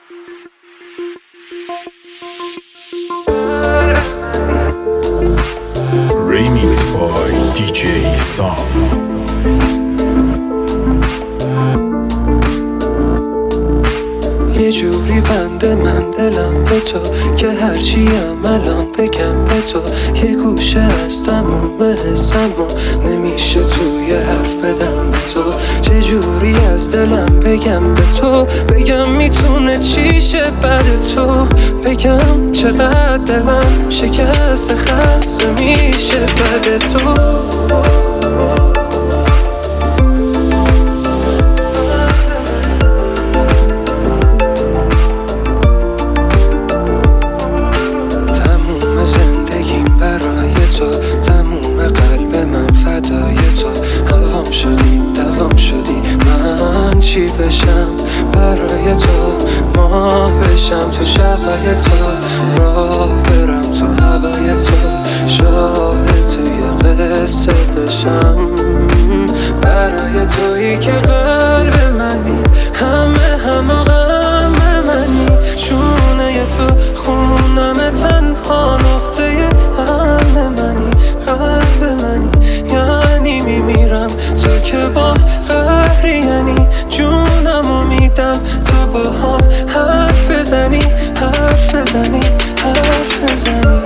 Remix by DJ Sam. یه جوری بنده من دلم به تو که هرچیم الان بگم به تو یه گوشه از تموم حسم و نمیشه توی حرف بدم به تو. چه جوری از دلم بگم به تو، بگم میتونه چیشه بعد تو، بگم چقدر دلم شکست خسته میشه بعد تو. چی بشم برای تو، ماه بشم تو شبای تو، راه برم تو هوای تو، شاهد توی قصه بشم برای تویی که قلب منی، همه غم منی، شونه تو خونم تنها نقطه حل منی، قلب منی یعنی میمیرم تو که با قهری، یعنی جونمو میدم تو با هم حرف بزنی، حرف بزنی، حرف بزنی.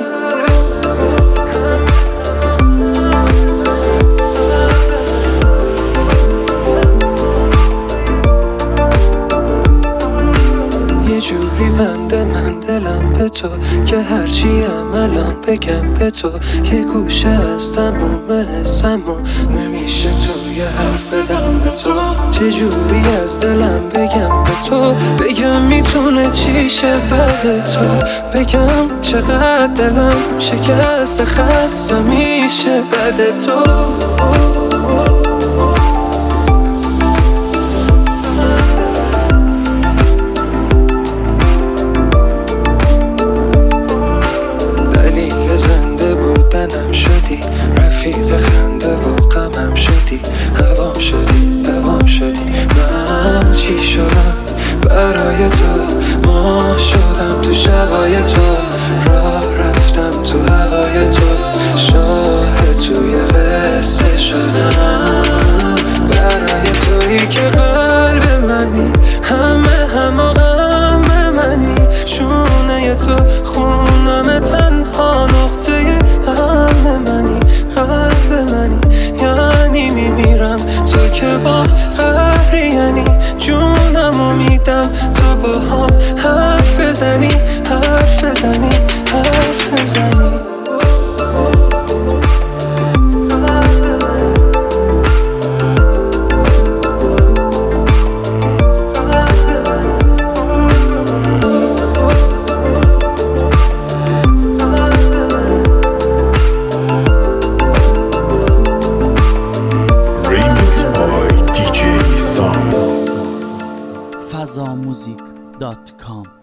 یه جوری بنده من دلم به تو که هرچی الان بگم به تو یه گوشه از تموم حسم و نمیشه توی حرف بدم به تو. چه جوری از دلم بگم به تو، بگم میتونه چیشه بعد تو، بگم چقدر دلم شکست خسته میشه بعد تو. شدی رفیق خنده و غمم شدی، هوام شدی دوام شدی، من چی شدم برای تو، ماه شدم تو شبای تو، راه رفتم تو هوای تو، شاهد توی قصه شدم برای تویی که قلب منی، همه غم منی، شونه تو خونم تنها نقطه حل منی، قلب منی یعنی میمیرم تو که با قهری، یعنی جونمو میدم تو با هم حرف بزنی، حرف بزنی، حرف بزنی. fazamusic.com